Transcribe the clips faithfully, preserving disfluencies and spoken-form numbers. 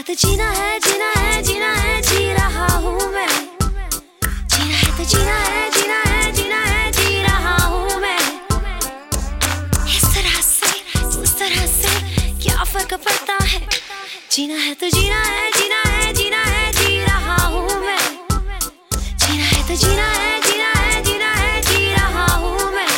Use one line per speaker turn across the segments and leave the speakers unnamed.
तो जीना है, जीना है, जीना है, जी रहा हूँ मैं। जीना है तो जीना है, जीना है, जीना है, जी रहा हूँ मैं। इस तरह से, उस तरह से क्या फर्क पड़ता है। जीना है तो जीना है, जीना है, जीना है, जी रहा हूँ मैं। जीना है तो जीना है, जीना है, जीना है, जी रहा हूँ मैं।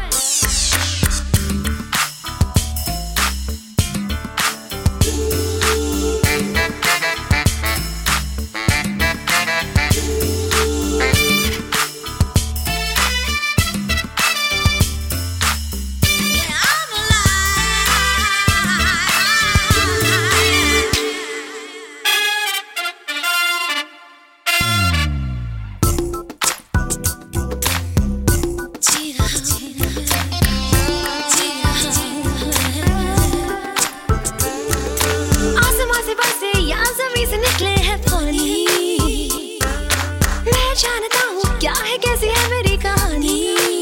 जानता हूँ क्या है, कैसी है मेरी कहानी।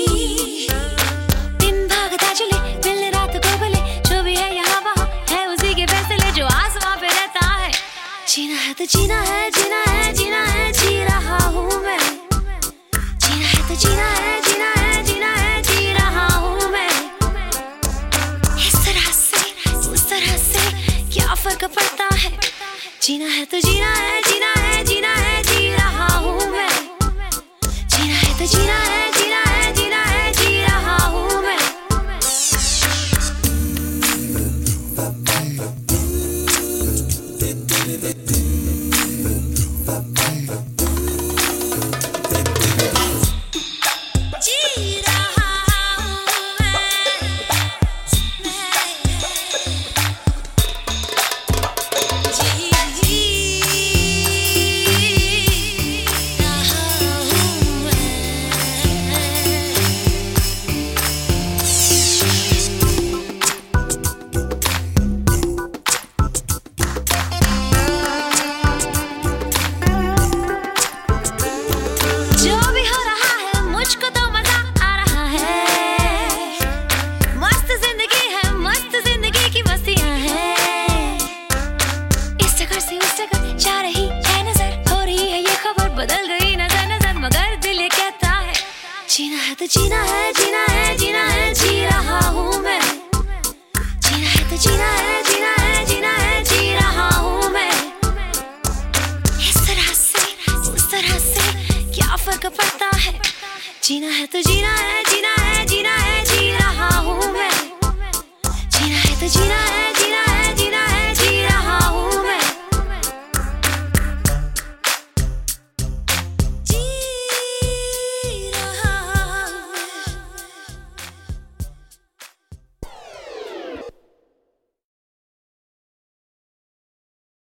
दिन भागता चले, दिल रात को भले, जो भी है यहाँ वहाँ है उसी के फैसले, जो आसमां पे रहता है। जीना है तो जीना है, जीना है, जीना है, जी रहा हूँ मैं। जीना है तो जीना है, जीना है, जीना है, जी रहा हूँ मैं। इस तरह से, उस तरह से क्या फर्क पड़ता है। जीना है तो जीना है, जीना है, जीना है, जी रहा हूँ मैं। जीना है तो जीना है, जीना है, जीना है, जी रहा हूँ मैं। जी रहा हूँ मैं। जी जीना है तो जीना है, जीना है, जीना है, जी रहा हूँ मैं। जीना है तो जीना है, जीना है, जीना है, जी रहा हूँ मैं। इस तरह से, उस तरह से क्या फर्क पड़ता है। जीना है तो जीना है, जीना है, जीना है, जी रहा हूँ मैं। जीना है तो जीना है।